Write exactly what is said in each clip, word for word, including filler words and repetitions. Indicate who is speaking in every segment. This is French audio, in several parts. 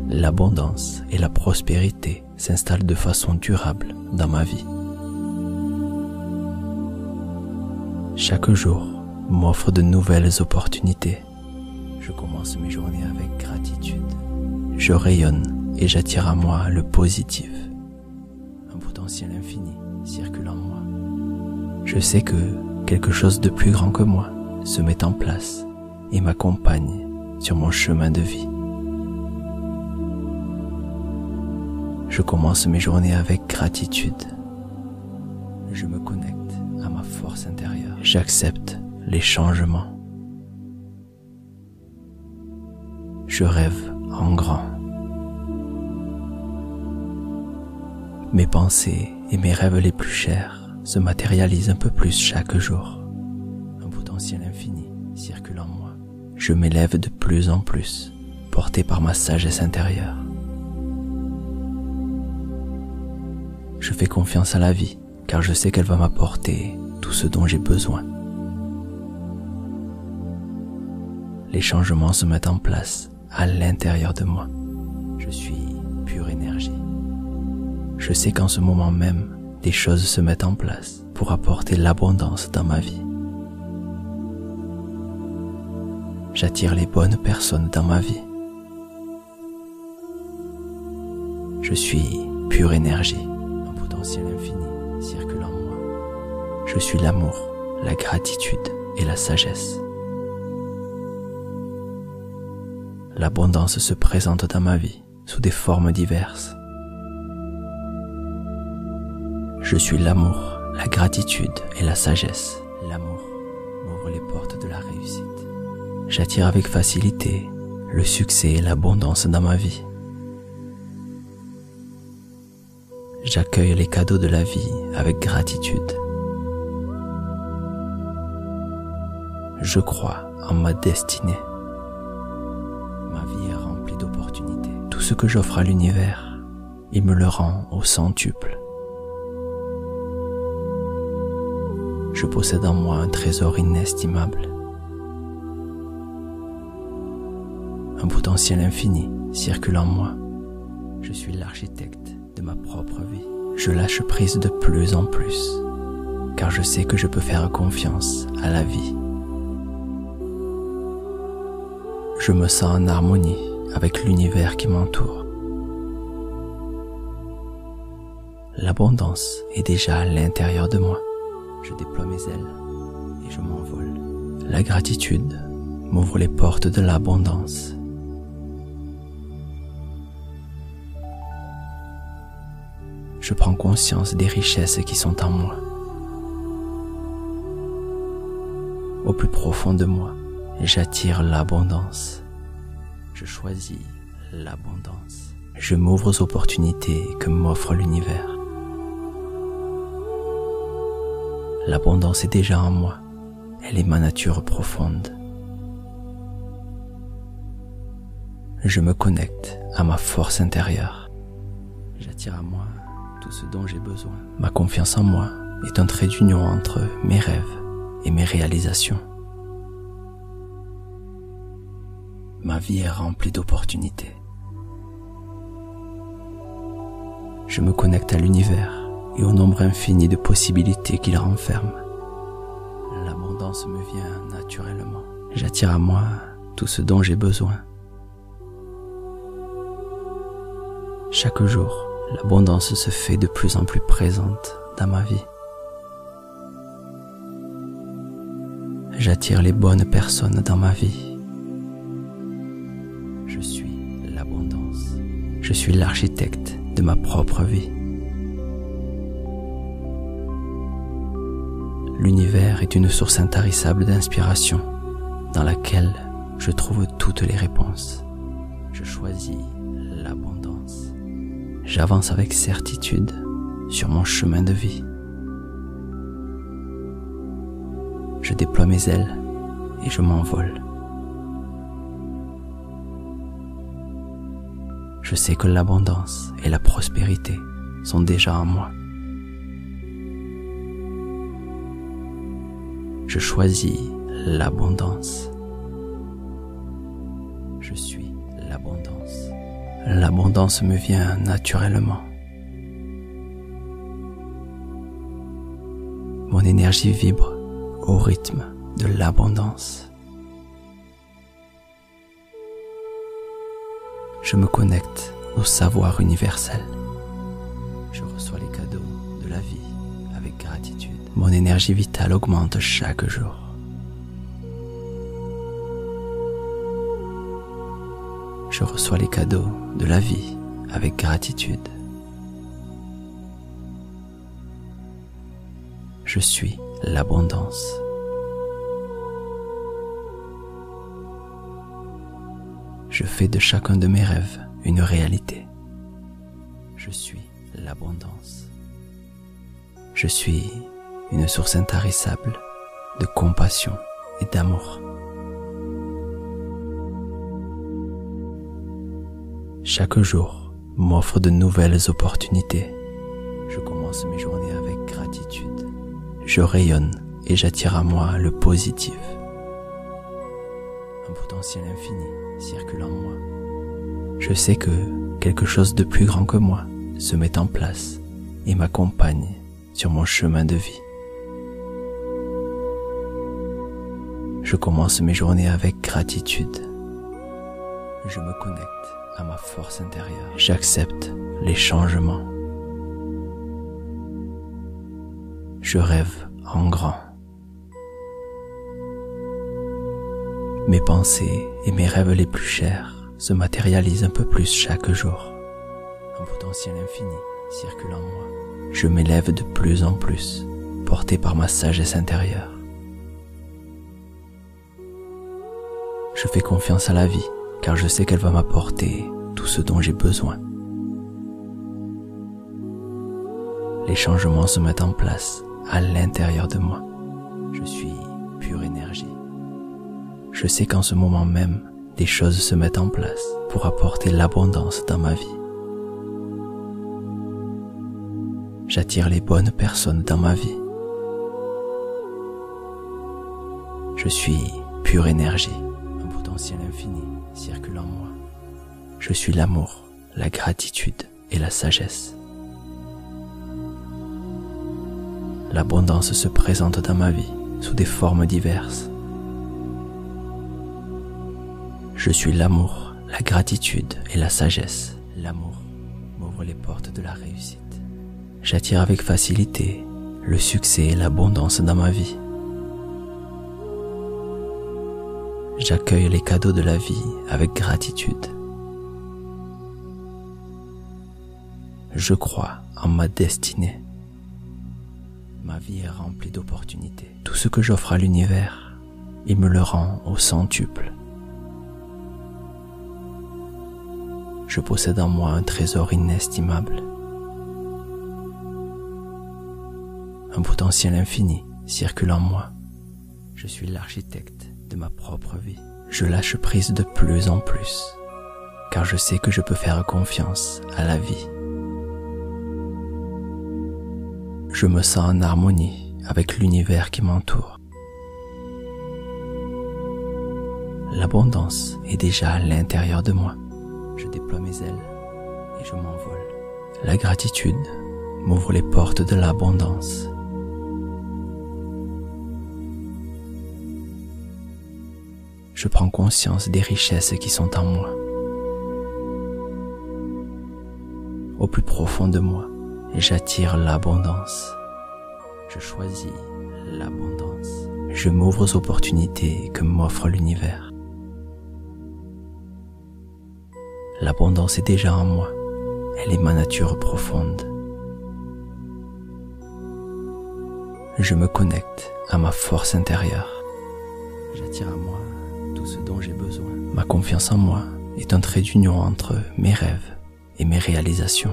Speaker 1: L'abondance et la prospérité s'installent de façon durable dans ma vie. Chaque jour m'offre de nouvelles opportunités. Je commence mes journées avec gratitude. Je rayonne et j'attire à moi le positif. Un potentiel infini circule en moi. Je sais que quelque chose de plus grand que moi se met en place et m'accompagne sur mon chemin de vie. Je commence mes journées avec gratitude. Je me connecte à ma force intérieure. J'accepte les changements. Je rêve en grand. Mes pensées et mes rêves les plus chers se matérialisent un peu plus chaque jour. Un potentiel infini circule en moi. Je m'élève de plus en plus, porté par ma sagesse intérieure. Je fais confiance à la vie, car je sais qu'elle va m'apporter tout ce dont j'ai besoin. Les changements se mettent en place à l'intérieur de moi. Je suis pure énergie. Je sais qu'en ce moment même, des choses se mettent en place pour apporter l'abondance dans ma vie. J'attire les bonnes personnes dans ma vie. Je suis pure énergie. Un potentiel infini circule en moi. Je suis l'amour, la gratitude et la sagesse. L'abondance se présente dans ma vie sous des formes diverses. Je suis l'amour, la gratitude et la sagesse. L'amour m'ouvre les portes de la réussite. J'attire avec facilité le succès et l'abondance dans ma vie. J'accueille les cadeaux de la vie avec gratitude. Je crois en ma destinée. Ma vie est remplie d'opportunités. Tout ce que j'offre à l'univers, il me le rend au centuple. Je possède en moi un trésor inestimable. Un potentiel infini circule en moi. Je suis l'architecte de ma propre vie. Je lâche prise de plus en plus, car je sais que je peux faire confiance à la vie. Je me sens en harmonie avec l'univers qui m'entoure. L'abondance est déjà à l'intérieur de moi. Je déploie mes ailes et je m'envole. La gratitude m'ouvre les portes de l'abondance. Je prends conscience des richesses qui sont en moi. Au plus profond de moi, j'attire l'abondance. Je choisis l'abondance. Je m'ouvre aux opportunités que m'offre l'univers. L'abondance est déjà en moi. Elle est ma nature profonde. Je me connecte à ma force intérieure. J'attire à moi tout ce dont j'ai besoin. Ma confiance en moi est un trait d'union entre mes rêves et mes réalisations. Ma vie est remplie d'opportunités. Je me connecte à l'univers et au nombre infini de possibilités qu'il renferme. L'abondance me vient naturellement. J'attire à moi tout ce dont j'ai besoin. Chaque jour, l'abondance se fait de plus en plus présente dans ma vie. J'attire les bonnes personnes dans ma vie. Je suis l'abondance. Je suis l'architecte de ma propre vie. L'univers est une source intarissable d'inspiration dans laquelle je trouve toutes les réponses. Je choisis l'abondance. J'avance avec certitude sur mon chemin de vie. Je déploie mes ailes et je m'envole. Je sais que l'abondance et la prospérité sont déjà en moi. Je choisis l'abondance. Je suis l'abondance. L'abondance me vient naturellement. Mon énergie vibre au rythme de l'abondance. Je me connecte au savoir universel. Je reçois les cadeaux de la vie avec gratitude. Mon énergie vitale augmente chaque jour. Je reçois les cadeaux de la vie avec gratitude. Je suis l'abondance. Je fais de chacun de mes rêves une réalité. Je suis l'abondance. Je suis une source intarissable de compassion et d'amour. Chaque jour m'offre de nouvelles opportunités. Je commence mes journées avec gratitude. Je rayonne et j'attire à moi le positif. Un potentiel infini circule en moi. Je sais que quelque chose de plus grand que moi se met en place et m'accompagne sur mon chemin de vie. Je commence mes journées avec gratitude. Je me connecte à ma force intérieure. J'accepte les changements. Je rêve en grand. Mes pensées et mes rêves les plus chers se matérialisent un peu plus chaque jour. Un potentiel infini circule en moi. Je m'élève de plus en plus, porté par ma sagesse intérieure. Je fais confiance à la vie, car je sais qu'elle va m'apporter tout ce dont j'ai besoin. Les changements se mettent en place à l'intérieur de moi. Je suis pure énergie. Je sais qu'en ce moment même, des choses se mettent en place pour apporter l'abondance dans ma vie. J'attire les bonnes personnes dans ma vie. Je suis pure énergie. Un potentiel infini circule en moi. Je suis l'amour, la gratitude et la sagesse. L'abondance se présente dans ma vie sous des formes diverses. Je suis l'amour, la gratitude et la sagesse. L'amour m'ouvre les portes de la réussite. J'attire avec facilité le succès et l'abondance dans ma vie. J'accueille les cadeaux de la vie avec gratitude. Je crois en ma destinée. Ma vie est remplie d'opportunités. Tout ce que j'offre à l'univers, il me le rend au centuple. Je possède en moi un trésor inestimable. Un potentiel infini circule en moi. Je suis l'architecte de ma propre vie. Je lâche prise de plus en plus, car je sais que je peux faire confiance à la vie. Je me sens en harmonie avec l'univers qui m'entoure. L'abondance est déjà à l'intérieur de moi. Je déploie mes ailes et je m'envole. La gratitude m'ouvre les portes de l'abondance. Je prends conscience des richesses qui sont en moi. Au plus profond de moi, j'attire l'abondance. Je choisis l'abondance. Je m'ouvre aux opportunités que m'offre l'univers. L'abondance est déjà en moi. Elle est ma nature profonde. Je me connecte à ma force intérieure. J'attire à moi tout ce dont j'ai besoin. Ma confiance en moi est un trait d'union entre mes rêves et mes réalisations.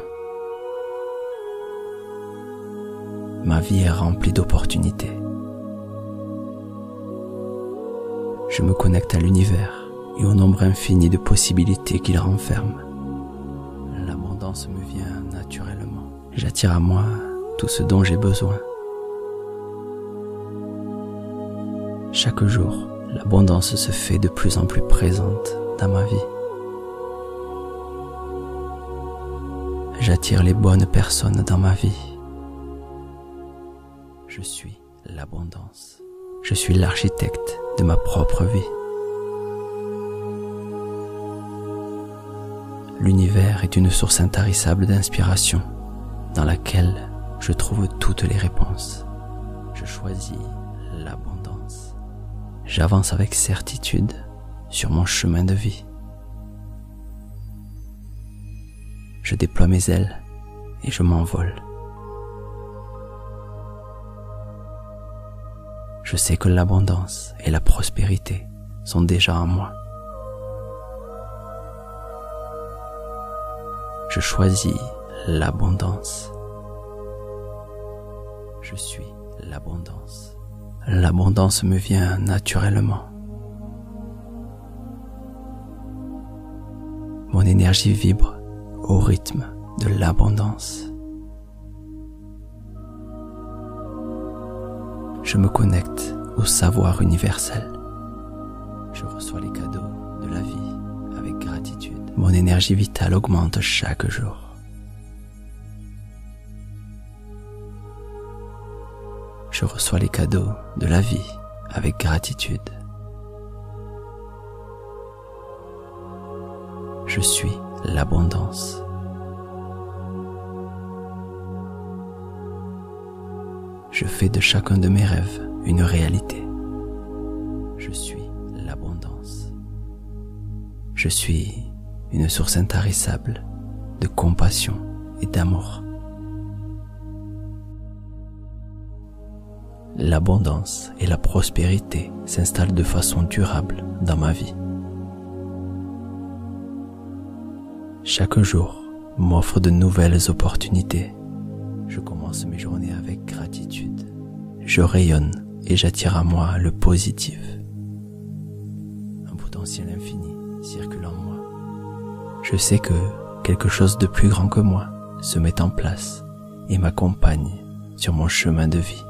Speaker 1: Ma vie est remplie d'opportunités. Je me connecte à l'univers et au nombre infini de possibilités qu'il renferme. L'abondance me vient naturellement. J'attire à moi tout ce dont j'ai besoin. Chaque jour, l'abondance se fait de plus en plus présente dans ma vie. J'attire les bonnes personnes dans ma vie. Je suis l'abondance. Je suis l'architecte de ma propre vie. L'univers est une source intarissable d'inspiration dans laquelle je trouve toutes les réponses. Je choisis l'abondance. J'avance avec certitude sur mon chemin de vie. Je déploie mes ailes et je m'envole. Je sais que l'abondance et la prospérité sont déjà en moi. Je choisis l'abondance. Je suis l'abondance. L'abondance me vient naturellement. Mon énergie vibre au rythme de l'abondance. Je me connecte au savoir universel. Je reçois les cadeaux de la vie avec gratitude. Mon énergie vitale augmente chaque jour. Je reçois les cadeaux de la vie avec gratitude. Je suis l'abondance. Je fais de chacun de mes rêves une réalité. Je suis l'abondance. Je suis une source intarissable de compassion et d'amour. L'abondance et la prospérité s'installent de façon durable dans ma vie. Chaque jour m'offre de nouvelles opportunités. Je commence mes journées avec gratitude. Je rayonne et j'attire à moi le positif. Un potentiel infini circule en moi. Je sais que quelque chose de plus grand que moi se met en place et m'accompagne sur mon chemin de vie.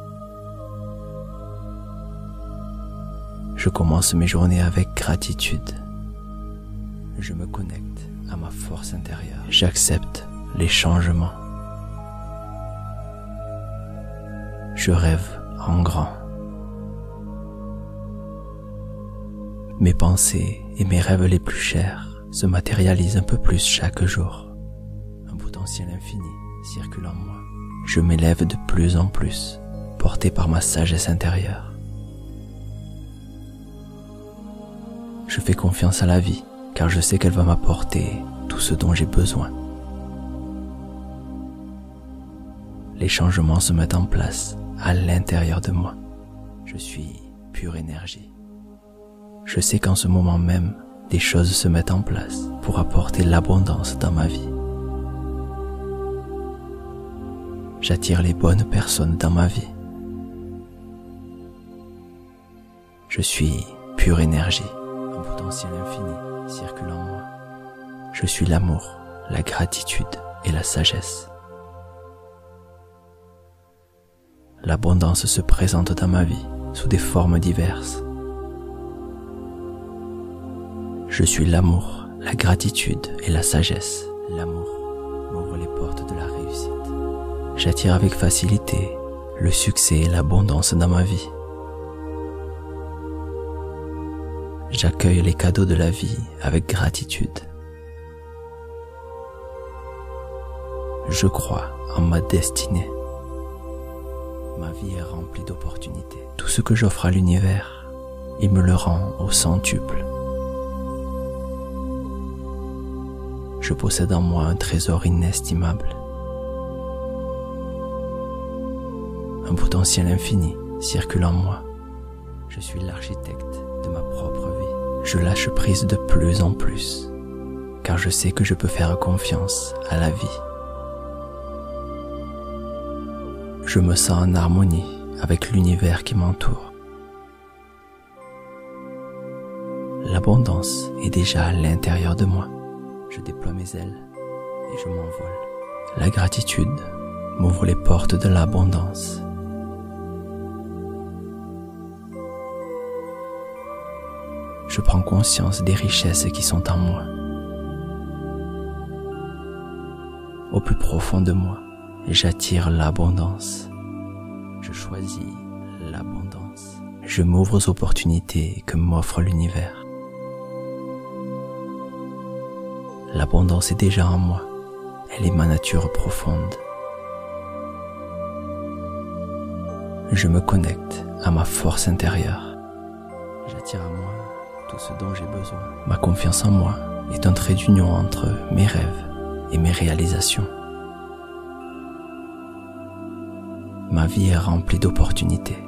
Speaker 1: Je commence mes journées avec gratitude. Je me connecte à ma force intérieure. J'accepte les changements. Je rêve en grand. Mes pensées et mes rêves les plus chers se matérialisent un peu plus chaque jour. Un potentiel infini circule en moi. Je m'élève de plus en plus, porté par ma sagesse intérieure. Je fais confiance à la vie, car je sais qu'elle va m'apporter tout ce dont j'ai besoin. Les changements se mettent en place à l'intérieur de moi. Je suis pure énergie. Je sais qu'en ce moment même, des choses se mettent en place pour apporter l'abondance dans ma vie. J'attire les bonnes personnes dans ma vie. Je suis pure énergie. Un potentiel infini circule en moi. Je suis l'amour, la gratitude et la sagesse. L'abondance se présente dans ma vie sous des formes diverses. Je suis l'amour, la gratitude et la sagesse. L'amour m'ouvre les portes de la réussite. J'attire avec facilité le succès et l'abondance dans ma vie. J'accueille les cadeaux de la vie avec gratitude. Je crois en ma destinée. Ma vie est remplie d'opportunités. Tout ce que j'offre à l'univers, il me le rend au centuple. Je possède en moi un trésor inestimable. Un potentiel infini circule en moi. Je suis l'architecte de ma propre vie. Je lâche prise de plus en plus, car je sais que je peux faire confiance à la vie. Je me sens en harmonie avec l'univers qui m'entoure. L'abondance est déjà à l'intérieur de moi. Je déploie mes ailes et je m'envole. La gratitude m'ouvre les portes de l'abondance. Je prends conscience des richesses qui sont en moi. Au plus profond de moi, j'attire l'abondance. Je choisis l'abondance. Je m'ouvre aux opportunités que m'offre l'univers. L'abondance est déjà en moi. Elle est ma nature profonde. Je me connecte à ma force intérieure. J'attire à moi tout ce dont j'ai besoin. Ma confiance en moi est un trait d'union entre mes rêves et mes réalisations. Ma vie est remplie d'opportunités.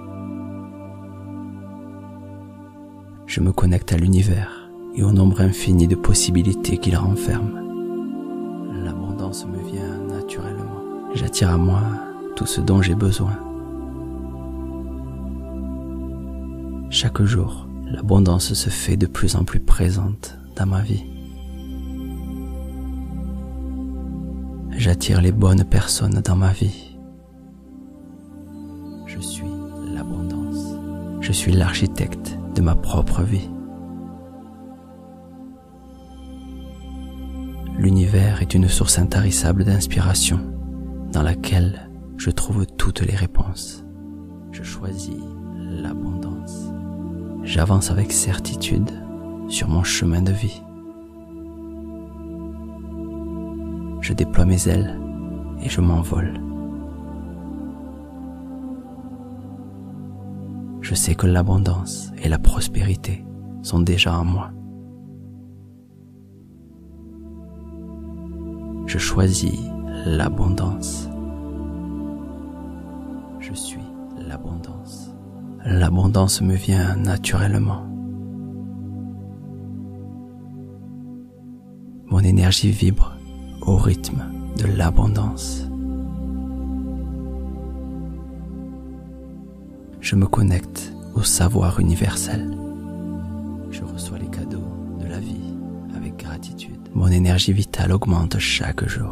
Speaker 1: Je me connecte à l'univers et au nombre infini de possibilités qu'il renferme. L'abondance me vient naturellement. J'attire à moi tout ce dont j'ai besoin. Chaque jour, l'abondance se fait de plus en plus présente dans ma vie. J'attire les bonnes personnes dans ma vie. Je suis l'abondance. Je suis l'architecte de ma propre vie. L'univers est une source intarissable d'inspiration dans laquelle je trouve toutes les réponses. Je choisis l'abondance. J'avance avec certitude sur mon chemin de vie. Je déploie mes ailes et je m'envole. Je sais que l'abondance et la prospérité sont déjà en moi. Je choisis l'abondance. Je suis l'abondance. L'abondance me vient naturellement. Mon énergie vibre au rythme de l'abondance. Je me connecte au savoir universel. Je reçois les cadeaux de la vie avec gratitude. Mon énergie vitale augmente chaque jour.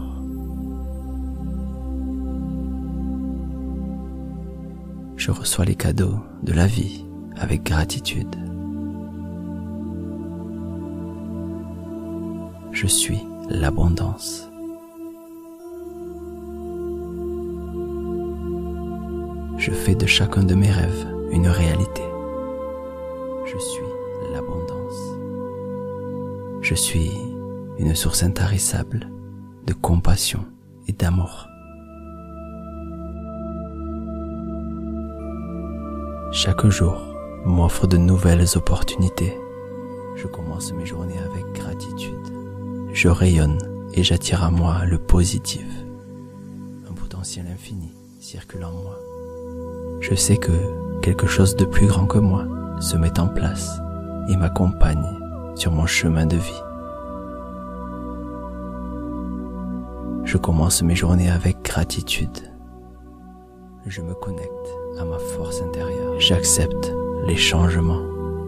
Speaker 1: Je reçois les cadeaux de la vie avec gratitude. Je suis l'abondance. Je fais de chacun de mes rêves une réalité. Je suis l'abondance. Je suis une source intarissable de compassion et d'amour. Chaque jour m'offre de nouvelles opportunités. Je commence mes journées avec gratitude. Je rayonne et j'attire à moi le positif. Un potentiel infini circule en moi. Je sais que quelque chose de plus grand que moi se met en place et m'accompagne sur mon chemin de vie. Je commence mes journées avec gratitude. Je me connecte à ma force intérieure. J'accepte les changements.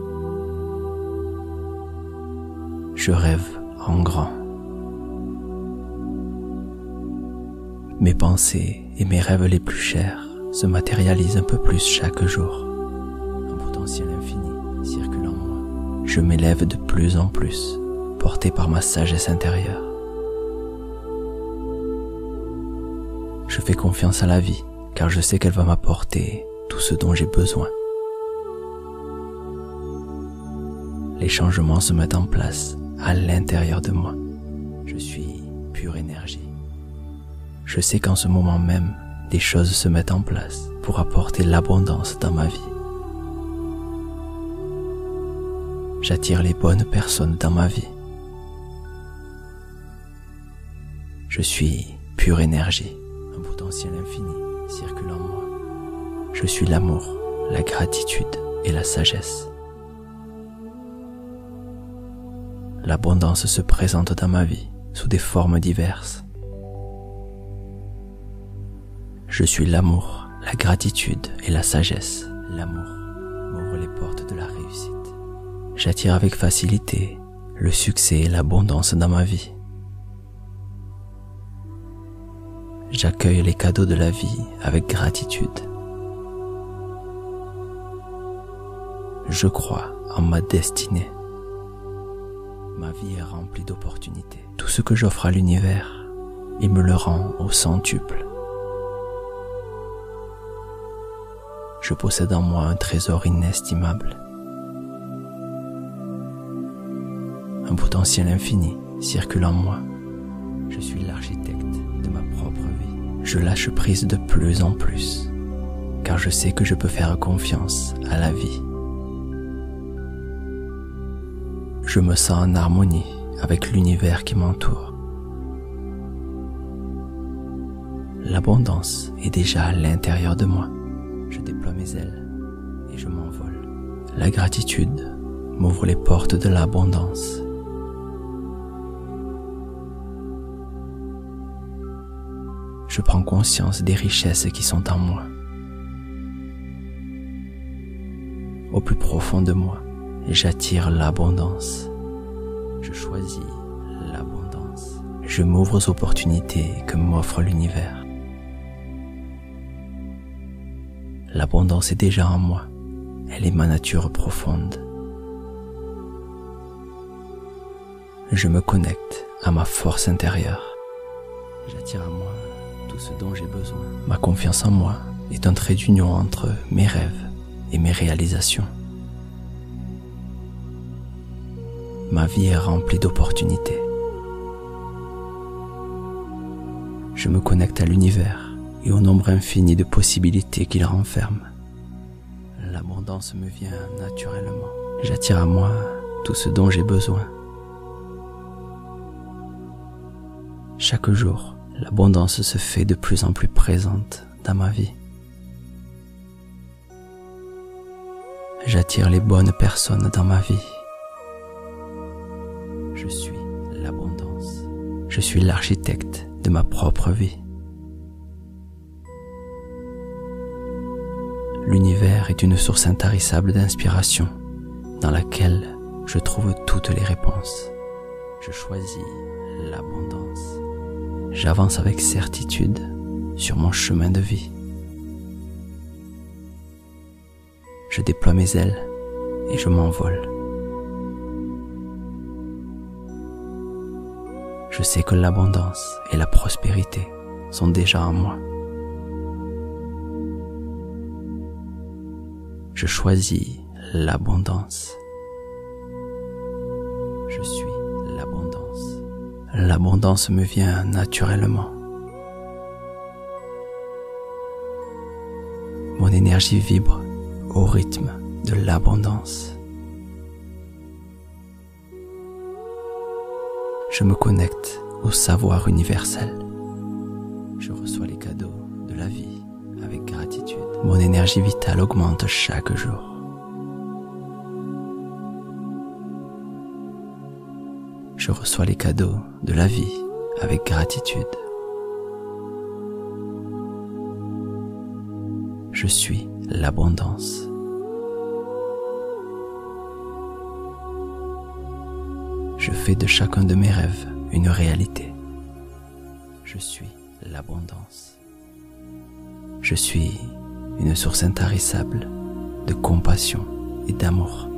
Speaker 1: Je rêve en grand. Mes pensées et mes rêves les plus chers se matérialisent un peu plus chaque jour. Un potentiel infini circule en moi. Je m'élève de plus en plus, porté par ma sagesse intérieure. Je fais confiance à la vie, car je sais qu'elle va m'apporter tout ce dont j'ai besoin. Les changements se mettent en place à l'intérieur de moi. Je suis pure énergie. Je sais qu'en ce moment même, des choses se mettent en place pour apporter l'abondance dans ma vie. J'attire les bonnes personnes dans ma vie. Je suis pure énergie. Un potentiel infini circule en moi. Je suis l'amour, la gratitude et la sagesse. L'abondance se présente dans ma vie sous des formes diverses. Je suis l'amour, la gratitude et la sagesse. L'amour m'ouvre les portes de la réussite. J'attire avec facilité le succès et l'abondance dans ma vie. J'accueille les cadeaux de la vie avec gratitude. Je crois en ma destinée. Ma vie est remplie d'opportunités. Tout ce que j'offre à l'univers et me le rend au centuple. Je possède en moi un trésor inestimable. Un potentiel infini circule en moi. Je suis l'architecte de ma propre vie. Je lâche prise de plus en plus, car je sais que je peux faire confiance à la vie. Je me sens en harmonie avec l'univers qui m'entoure. L'abondance est déjà à l'intérieur de moi. Je déploie mes ailes et je m'envole. La gratitude m'ouvre les portes de l'abondance. Je prends conscience des richesses qui sont en moi. Au plus profond de moi, j'attire l'abondance. Je choisis l'abondance. Je m'ouvre aux opportunités que m'offre l'univers. L'abondance est déjà en moi. Elle est ma nature profonde. Je me connecte à ma force intérieure. J'attire à moi tout ce dont j'ai besoin. Ma confiance en moi est un trait d'union entre mes rêves et mes réalisations. Ma vie est remplie d'opportunités. Je me connecte à l'univers et au nombre infini de possibilités qu'il renferme. L'abondance me vient naturellement. J'attire à moi tout ce dont j'ai besoin. Chaque jour, l'abondance se fait de plus en plus présente dans ma vie. J'attire les bonnes personnes dans ma vie. Je suis l'abondance. Je suis l'architecte de ma propre vie. L'univers est une source intarissable d'inspiration dans laquelle je trouve toutes les réponses. Je choisis l'abondance. J'avance avec certitude sur mon chemin de vie. Je déploie mes ailes et je m'envole. Je sais que l'abondance et la prospérité sont déjà en moi. Je choisis l'abondance. Je suis l'abondance. L'abondance me vient naturellement. Mon énergie vibre au rythme de l'abondance. Je me connecte au savoir universel. Je reçois les cadeaux de la vie avec gratitude. Mon énergie vitale augmente chaque jour. Je reçois les cadeaux de la vie avec gratitude. Je suis l'abondance. Je fais de chacun de mes rêves une réalité. Je suis l'abondance. Je suis une source intarissable de compassion et d'amour.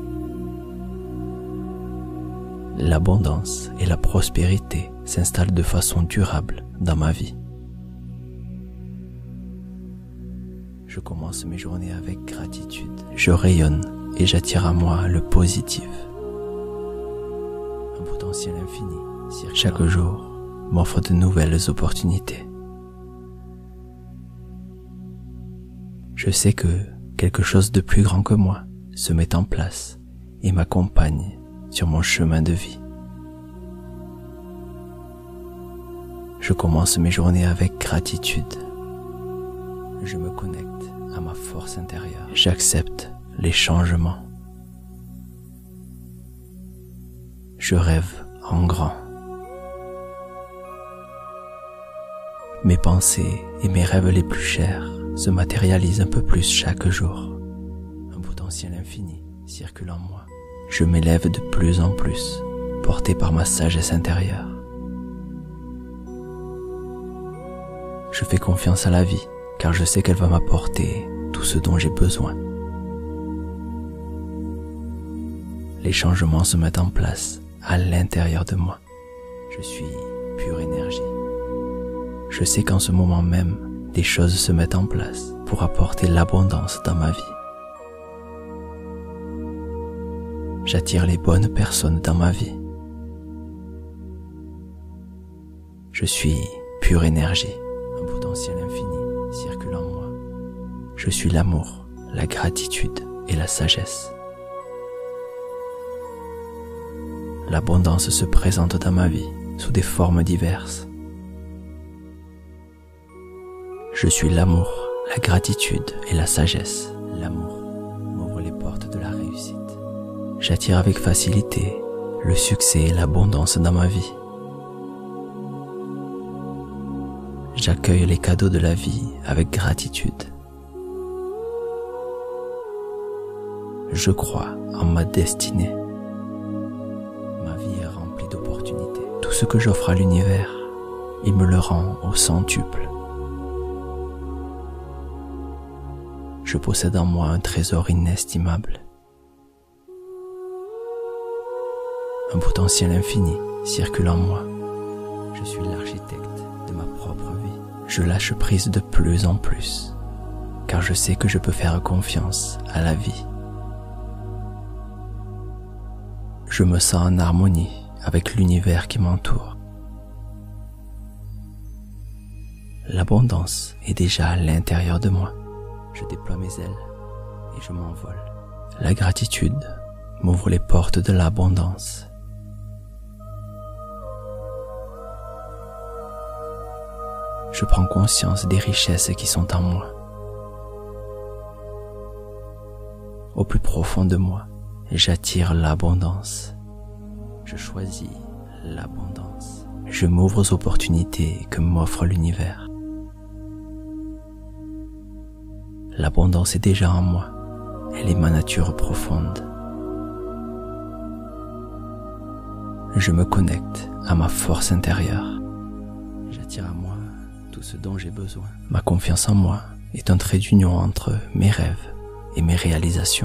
Speaker 1: L'abondance et la prospérité s'installent de façon durable dans ma vie. Je commence mes journées avec gratitude. Je rayonne et j'attire à moi le positif. Un potentiel infini circule. Chaque jour m'offre de nouvelles opportunités. Je sais que quelque chose de plus grand que moi se met en place et m'accompagne sur mon chemin de vie. Je commence mes journées avec gratitude. Je me connecte à ma force intérieure. J'accepte les changements. Je rêve en grand. Mes pensées et mes rêves les plus chers se matérialisent un peu plus chaque jour. Un potentiel infini circule en moi. Je m'élève de plus en plus, porté par ma sagesse intérieure. Je fais confiance à la vie, car je sais qu'elle va m'apporter tout ce dont j'ai besoin. Les changements se mettent en place à l'intérieur de moi. Je suis pure énergie. Je sais qu'en ce moment même, des choses se mettent en place pour apporter l'abondance dans ma vie. J'attire les bonnes personnes dans ma vie. Je suis pure énergie, un potentiel infini circule en moi. Je suis l'amour, la gratitude et la sagesse. L'abondance se présente dans ma vie sous des formes diverses. Je suis l'amour, la gratitude et la sagesse. L'amour m'ouvre les portes de la réussite. J'attire avec facilité le succès et l'abondance dans ma vie. J'accueille les cadeaux de la vie avec gratitude. Je crois en ma destinée. Ma vie est remplie d'opportunités. Tout ce que j'offre à l'univers, il me le rend au centuple. Je possède en moi un trésor inestimable. Un potentiel infini circule en moi. Je suis l'architecte de ma propre vie. Je lâche prise de plus en plus, car je sais que je peux faire confiance à la vie. Je me sens en harmonie avec l'univers qui m'entoure. L'abondance est déjà à l'intérieur de moi. Je déploie mes ailes et je m'envole. La gratitude m'ouvre les portes de l'abondance. Je prends conscience des richesses qui sont en moi. Au plus profond de moi, j'attire l'abondance. Je choisis l'abondance. Je m'ouvre aux opportunités que m'offre l'univers. L'abondance est déjà en moi. Elle est ma nature profonde. Je me connecte à ma force intérieure. J'attire à moi tout ce dont j'ai besoin. Ma confiance en moi est un trait d'union entre mes rêves et mes réalisations.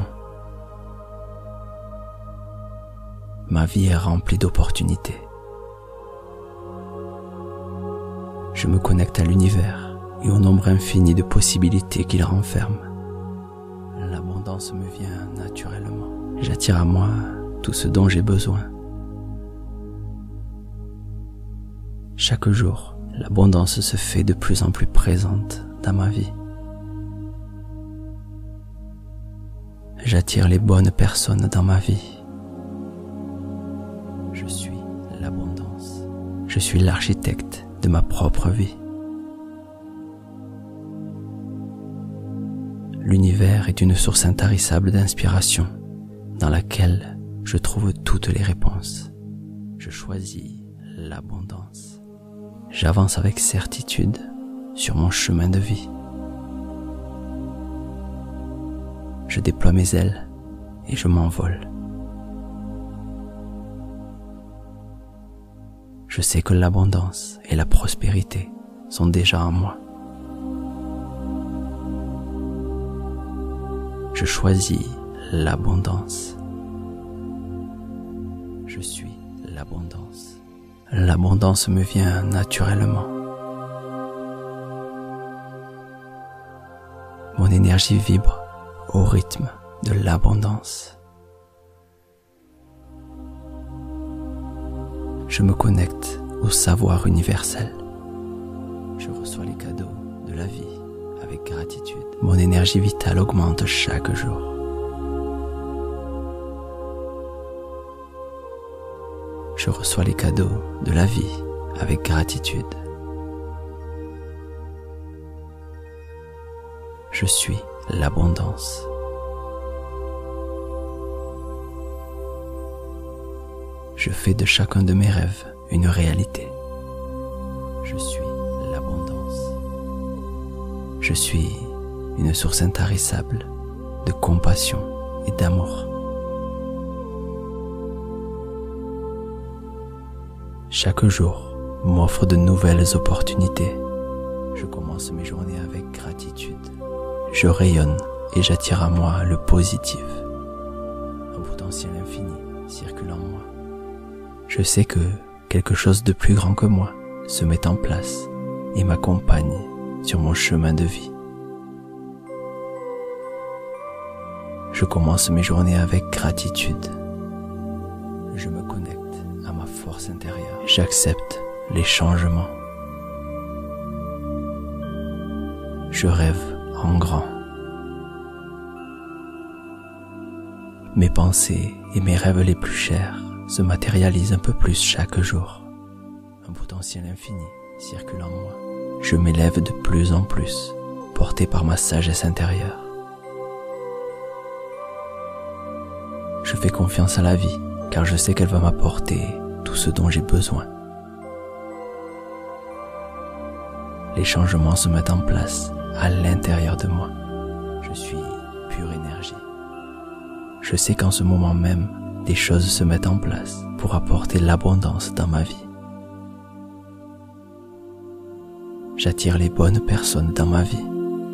Speaker 1: Ma vie est remplie d'opportunités. Je me connecte à l'univers et au nombre infini de possibilités qu'il renferme. L'abondance me vient naturellement. J'attire à moi tout ce dont j'ai besoin. Chaque jour, l'abondance se fait de plus en plus présente dans ma vie. J'attire les bonnes personnes dans ma vie. Je suis l'abondance. Je suis l'architecte de ma propre vie. L'univers est une source intarissable d'inspiration dans laquelle je trouve toutes les réponses. Je choisis l'abondance. J'avance avec certitude sur mon chemin de vie. Je déploie mes ailes et je m'envole. Je sais que l'abondance et la prospérité sont déjà en moi. Je choisis l'abondance. Je suis l'abondance. L'abondance me vient naturellement. Mon énergie vibre au rythme de l'abondance. Je me connecte au savoir universel. Je reçois les cadeaux de la vie avec gratitude. Mon énergie vitale augmente chaque jour. Je reçois les cadeaux de la vie avec gratitude. Je suis l'abondance. Je fais de chacun de mes rêves une réalité. Je suis l'abondance. Je suis une source intarissable de compassion et d'amour. Chaque jour m'offre de nouvelles opportunités. Je commence mes journées avec gratitude. Je rayonne et j'attire à moi le positif. Un potentiel infini circule en moi. Je sais que quelque chose de plus grand que moi se met en place et m'accompagne sur mon chemin de vie. Je commence mes journées avec gratitude. Je me connecte à ma force intérieure. J'accepte les changements. Je rêve en grand. Mes pensées et mes rêves les plus chers se matérialisent un peu plus chaque jour. Un potentiel infini circule en moi. Je m'élève de plus en plus, porté par ma sagesse intérieure. Je fais confiance à la vie, car je sais qu'elle va m'apporter tout ce dont j'ai besoin. Les changements se mettent en place à l'intérieur de moi. Je suis pure énergie. Je sais qu'en ce moment même, des choses se mettent en place pour apporter l'abondance dans ma vie. J'attire les bonnes personnes dans ma vie.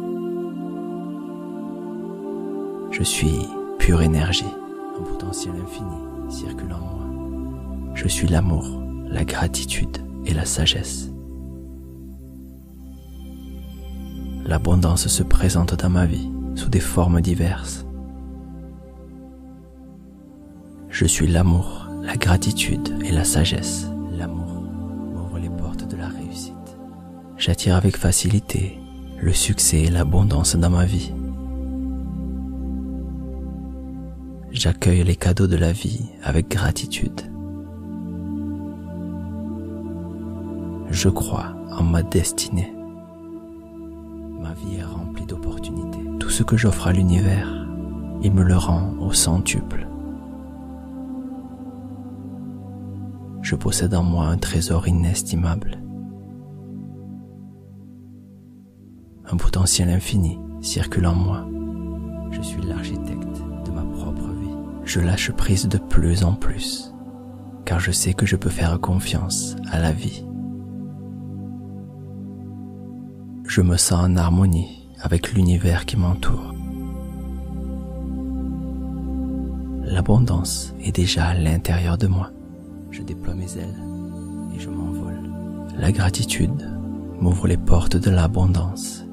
Speaker 1: Je suis pure énergie. Un potentiel infini circule en moi. Je suis l'amour, la gratitude et la sagesse. L'abondance se présente dans ma vie sous des formes diverses. Je suis l'amour, la gratitude et la sagesse. L'amour m'ouvre les portes de la réussite. J'attire avec facilité le succès et l'abondance dans ma vie. J'accueille les cadeaux de la vie avec gratitude. Je crois en ma destinée. Ma vie est remplie d'opportunités. Tout ce que j'offre à l'univers, il me le rend au centuple. Je possède en moi un trésor inestimable. Un potentiel infini circule en moi. Je suis l'architecte de ma propre vie. Je lâche prise de plus en plus, car je sais que je peux faire confiance à la vie. Je me sens en harmonie avec l'univers qui m'entoure. L'abondance est déjà à l'intérieur de moi. Je déploie mes ailes et je m'envole. La gratitude m'ouvre les portes de l'abondance.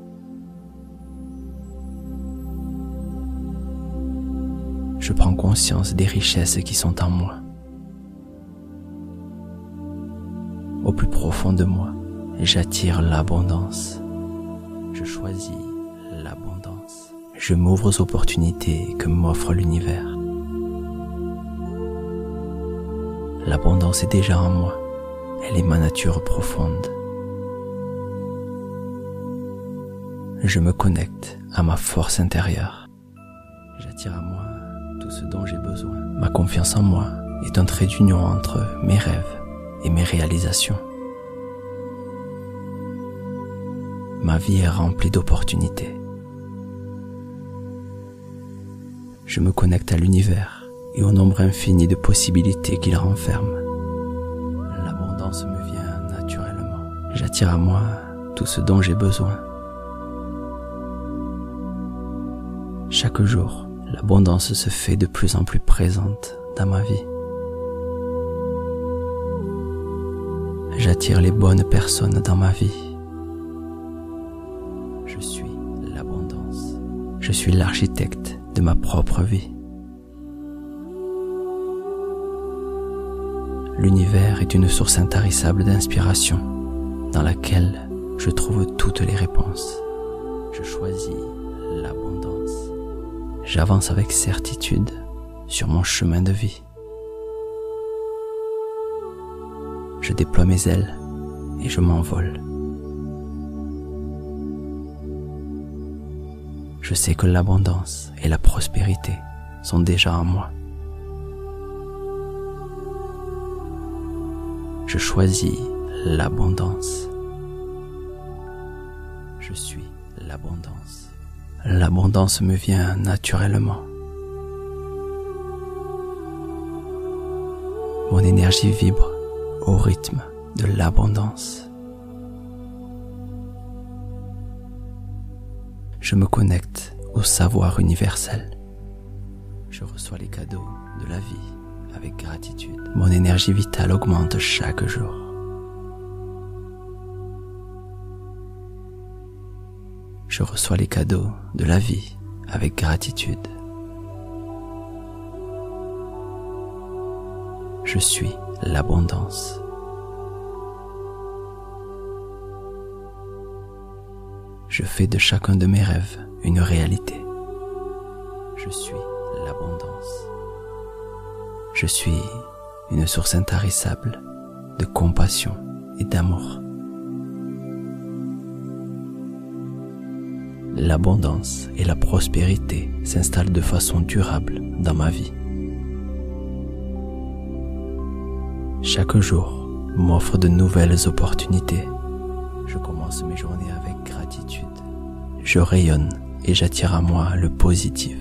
Speaker 1: Je prends conscience des richesses qui sont en moi. Au plus profond de moi, j'attire l'abondance. Je choisis l'abondance. Je m'ouvre aux opportunités que m'offre l'univers. L'abondance est déjà en moi. Elle est ma nature profonde. Je me connecte à ma force intérieure. J'attire à moi tout ce dont j'ai besoin. Ma confiance en moi est un trait d'union entre mes rêves et mes réalisations. Ma vie est remplie d'opportunités. Je me connecte à l'univers et au nombre infini de possibilités qu'il renferme. L'abondance me vient naturellement. J'attire à moi tout ce dont j'ai besoin. Chaque jour, l'abondance se fait de plus en plus présente dans ma vie. J'attire les bonnes personnes dans ma vie. Je suis l'abondance. Je suis l'architecte de ma propre vie. L'univers est une source intarissable d'inspiration dans laquelle je trouve toutes les réponses. Je choisis l'abondance. J'avance avec certitude sur mon chemin de vie. Je déploie mes ailes et je m'envole. Je sais que l'abondance et la prospérité sont déjà en moi. Je choisis l'abondance. Je suis l'abondance. L'abondance me vient naturellement. Mon énergie vibre au rythme de l'abondance. Je me connecte au savoir universel. Je reçois les cadeaux de la vie avec gratitude. Mon énergie vitale augmente chaque jour. Je reçois les cadeaux de la vie avec gratitude. Je suis l'abondance. Je fais de chacun de mes rêves une réalité. Je suis l'abondance. Je suis une source intarissable de compassion et d'amour. L'abondance et la prospérité s'installent de façon durable dans ma vie. Chaque jour m'offre de nouvelles opportunités. Je commence mes journées avec gratitude. Je rayonne et j'attire à moi le positif.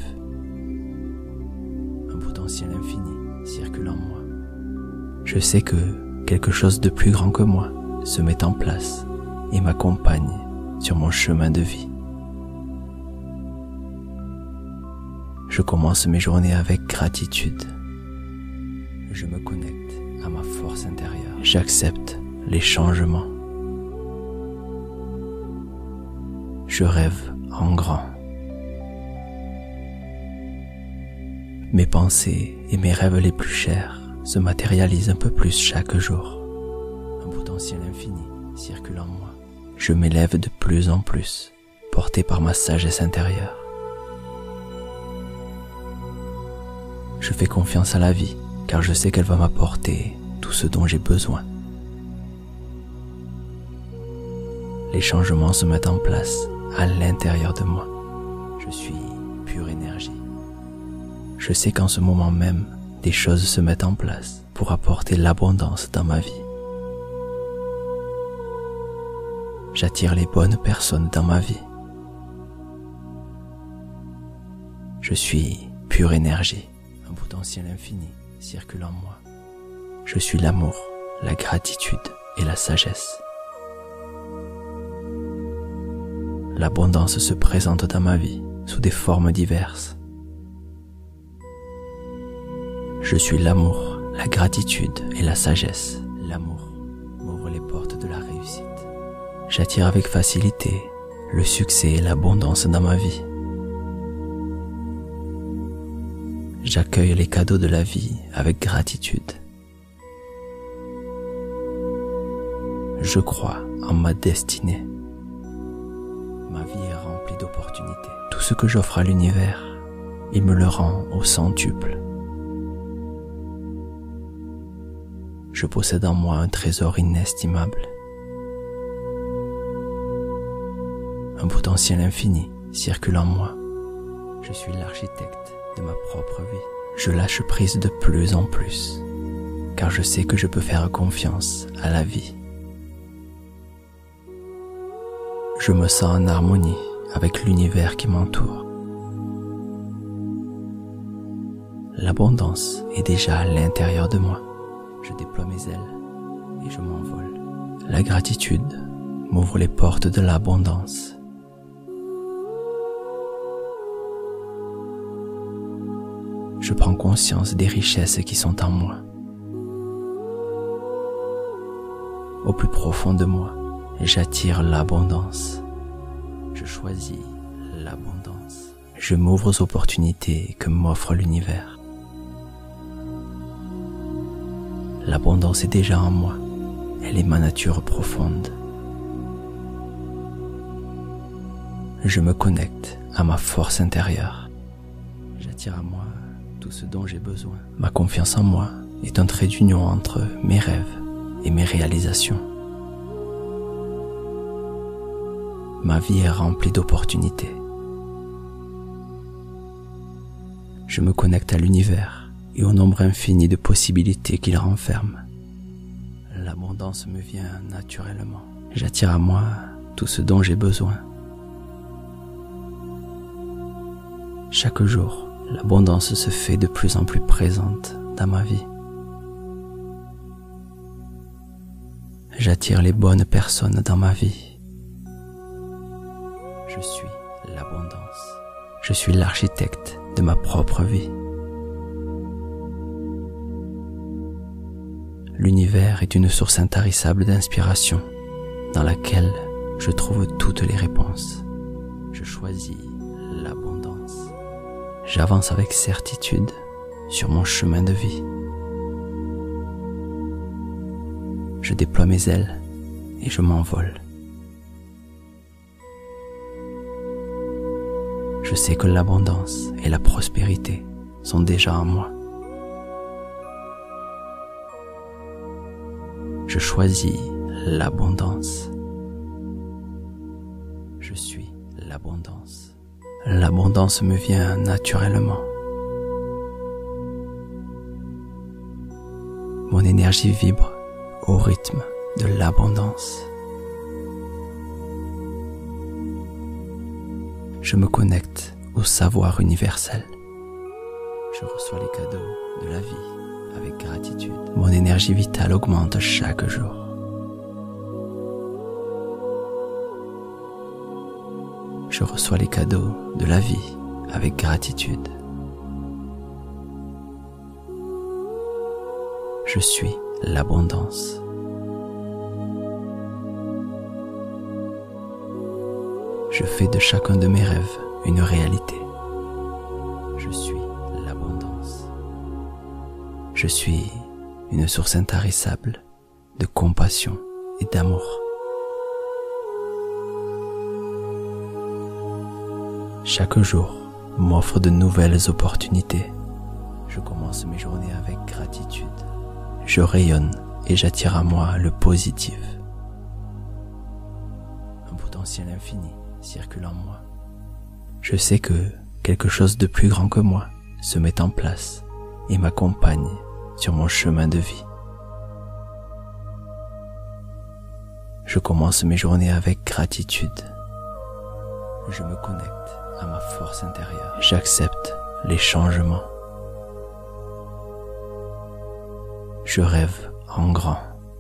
Speaker 1: Un potentiel infini circule en moi. Je sais que quelque chose de plus grand que moi se met en place et m'accompagne sur mon chemin de vie. Je commence mes journées avec gratitude. Je me connecte à ma force intérieure. J'accepte les changements. Je rêve en grand. Mes pensées et mes rêves les plus chers se matérialisent un peu plus chaque jour. Un potentiel infini circule en moi. Je m'élève de plus en plus, porté par ma sagesse intérieure. Je fais confiance à la vie, car je sais qu'elle va m'apporter tout ce dont j'ai besoin. Les changements se mettent en place à l'intérieur de moi. Je suis pure énergie. Je sais qu'en ce moment même, des choses se mettent en place pour apporter l'abondance dans ma vie. J'attire les bonnes personnes dans ma vie. Je suis pure énergie. Un potentiel infini circule en moi. Je suis l'amour, la gratitude et la sagesse. L'abondance se présente dans ma vie sous des formes diverses. Je suis l'amour, la gratitude et la sagesse. L'amour m'ouvre les portes de la réussite. J'attire avec facilité le succès et l'abondance dans ma vie. J'accueille les cadeaux de la vie avec gratitude. Je crois en ma destinée. Ma vie est remplie d'opportunités. Tout ce que j'offre à l'univers, il me le rend au centuple. Je possède en moi un trésor inestimable. Un potentiel infini circule en moi. Je suis l'architecte de ma propre vie. Je lâche prise de plus en plus, car je sais que je peux faire confiance à la vie. Je me sens en harmonie avec l'univers qui m'entoure. L'abondance est déjà à l'intérieur de moi. Je déploie mes ailes et je m'envole. La gratitude m'ouvre les portes de l'abondance. Je prends conscience des richesses qui sont en moi. Au plus profond de moi, j'attire l'abondance. Je choisis l'abondance. Je m'ouvre aux opportunités que m'offre l'univers. L'abondance est déjà en moi. Elle est ma nature profonde. Je me connecte à ma force intérieure. J'attire à moi tout ce dont j'ai besoin. Ma confiance en moi est un trait d'union entre mes rêves et mes réalisations. Ma vie est remplie d'opportunités. Je me connecte à l'univers et au nombre infini de possibilités qu'il renferme. L'abondance me vient naturellement. J'attire à moi tout ce dont j'ai besoin. Chaque jour, l'abondance se fait de plus en plus présente dans ma vie. J'attire les bonnes personnes dans ma vie. Je suis l'abondance. Je suis l'architecte de ma propre vie. L'univers est une source intarissable d'inspiration dans laquelle je trouve toutes les réponses. Je choisis l'abondance. J'avance avec certitude sur mon chemin de vie. Je déploie mes ailes et je m'envole. Je sais que l'abondance et la prospérité sont déjà en moi. Je choisis l'abondance. Je suis l'abondance. L'abondance me vient naturellement. Mon énergie vibre au rythme de l'abondance. Je me connecte au savoir universel. Je reçois les cadeaux de la vie avec gratitude. Mon énergie vitale augmente chaque jour. Je reçois les cadeaux de la vie avec gratitude. Je suis l'abondance. Je fais de chacun de mes rêves une réalité. Je suis l'abondance. Je suis une source intarissable de compassion et d'amour. Chaque jour m'offre de nouvelles opportunités. Je commence mes journées avec gratitude. Je rayonne et j'attire à moi le positif. Un potentiel infini circule en moi. Je sais que quelque chose de plus grand que moi se met en place et m'accompagne sur mon chemin de vie. Je commence mes journées avec gratitude. Je me connecte à ma force intérieure. J'accepte les changements. Je rêve en grand.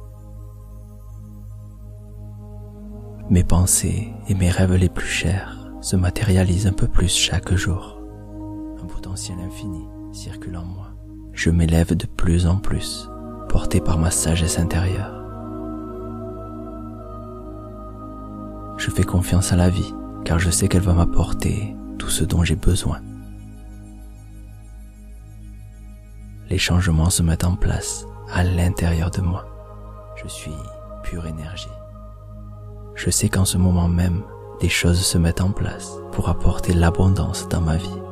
Speaker 1: Mes pensées et mes rêves les plus chers se matérialisent un peu plus chaque jour. Un potentiel infini circule en moi. Je m'élève de plus en plus, porté par ma sagesse intérieure. Je fais confiance à la vie, car je sais qu'elle va m'apporter tout ce dont j'ai besoin. Les changements se mettent en place à l'intérieur de moi. Je suis pure énergie. Je sais qu'en ce moment même, des choses se mettent en place pour apporter l'abondance dans ma vie.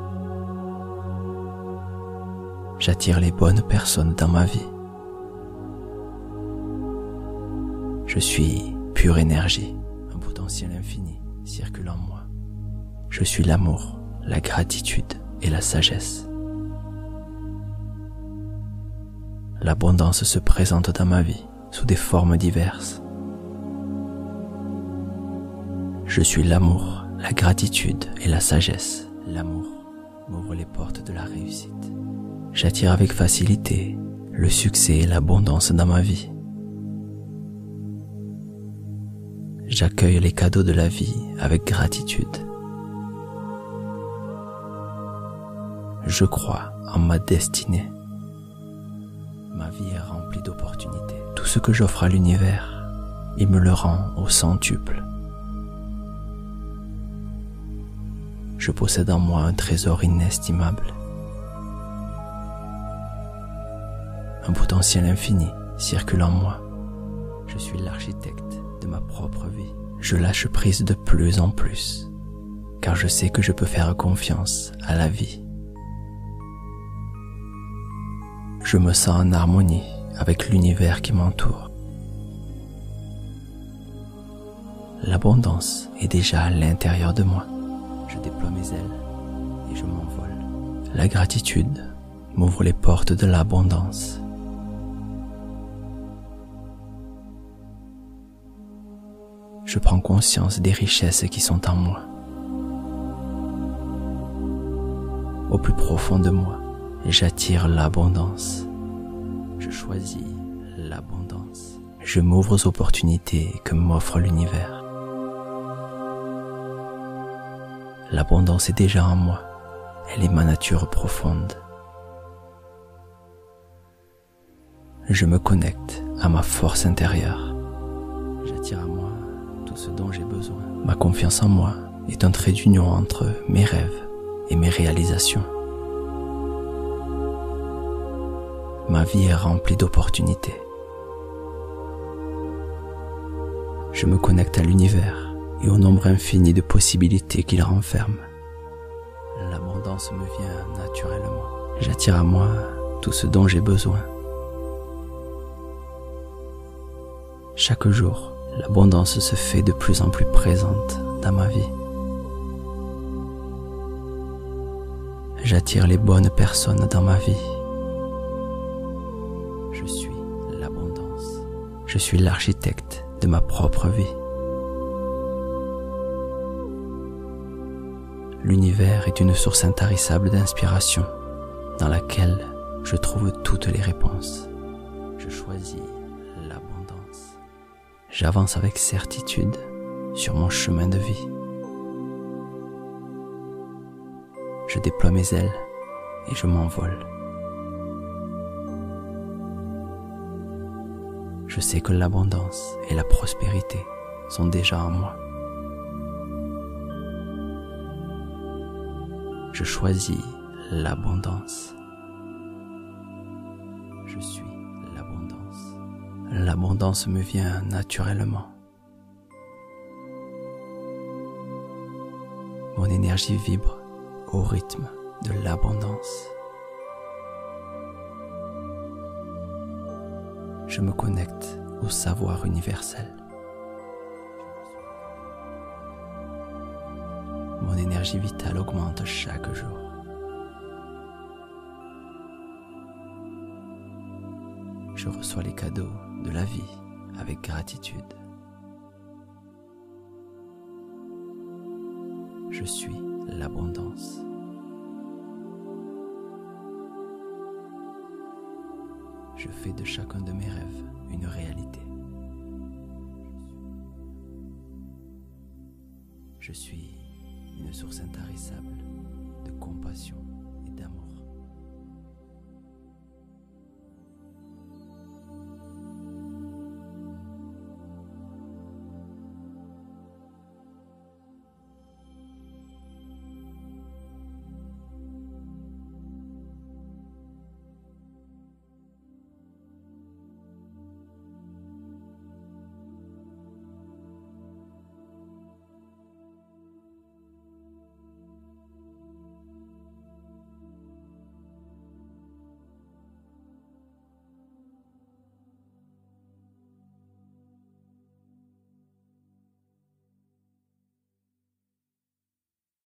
Speaker 1: J'attire les bonnes personnes dans ma vie. Je suis pure énergie. Un potentiel infini circule en moi. Je suis l'amour, la gratitude et la sagesse. L'abondance se présente dans ma vie sous des formes diverses. Je suis l'amour, la gratitude et la sagesse. L'amour m'ouvre les portes de la réussite. J'attire avec facilité le succès et l'abondance dans ma vie. J'accueille les cadeaux de la vie avec gratitude. Je crois en ma destinée. Ma vie est remplie d'opportunités. Tout ce que j'offre à l'univers, il me le rend au centuple. Je possède en moi un trésor inestimable. Un potentiel infini circule en moi. Je suis l'architecte de ma propre vie. Je lâche prise de plus en plus, car je sais que je peux faire confiance à la vie. Je me sens en harmonie avec l'univers qui m'entoure. L'abondance est déjà à l'intérieur de moi. Je déploie mes ailes et je m'envole. La gratitude m'ouvre les portes de l'abondance. Je prends conscience des richesses qui sont en moi. Au plus profond de moi, j'attire l'abondance. Je choisis l'abondance. Je m'ouvre aux opportunités que m'offre l'univers. L'abondance est déjà en moi. Elle est ma nature profonde. Je me connecte à ma force intérieure. J'attire à moi tout ce dont j'ai besoin. Ma confiance en moi est un trait d'union entre mes rêves et mes réalisations. Ma vie est remplie d'opportunités. Je me connecte à l'univers et au nombre infini de possibilités qu'il renferme. L'abondance me vient naturellement. J'attire à moi tout ce dont j'ai besoin. Chaque jour, l'abondance se fait de plus en plus présente dans ma vie. J'attire les bonnes personnes dans ma vie. Je suis l'abondance. Je suis l'architecte de ma propre vie. L'univers est une source intarissable d'inspiration dans laquelle je trouve toutes les réponses. Je choisis l'abondance. J'avance avec certitude sur mon chemin de vie. Je déploie mes ailes et je m'envole. Je sais que l'abondance et la prospérité sont déjà en moi. Je choisis l'abondance. Je suis l'abondance. L'abondance me vient naturellement. Mon énergie vibre au rythme de l'abondance. Je me connecte au savoir universel. Mon énergie vitale augmente chaque jour. Je reçois les cadeaux de la vie avec gratitude. Je suis l'abondance. Je fais de chacun de mes rêves une réalité. Je suis une source intarissable de compassion.